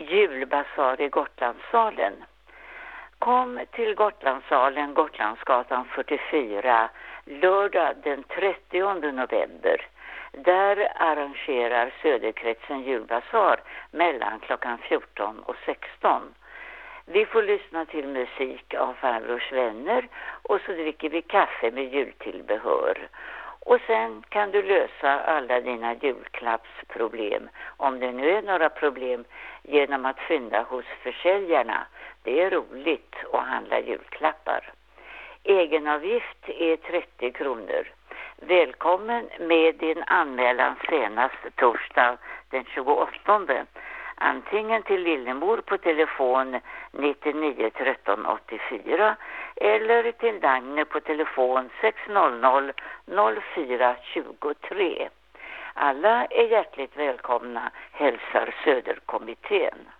julbasar i Gotlandssalen. Kom till Gotlandssalen, Gotlandsgatan 44, lördag den 30 november. Där arrangerar Söderkretsen julbasar mellan klockan 14 och 16. Vi får lyssna till musik av farbrors vänner och så dricker vi kaffe med jultillbehör. Och sen kan du lösa alla dina julklappsproblem, om det nu är några problem, genom att fynda hos försäljarna. Det är roligt att handla julklappar. Egenavgift är 30 kronor. Välkommen med din anmälan senast torsdag den 28. Antingen till Lillemor på telefon 99 13 84 eller till Dagner på telefon 600 04 23. Alla är hjärtligt välkomna, hälsar Söderkommittén.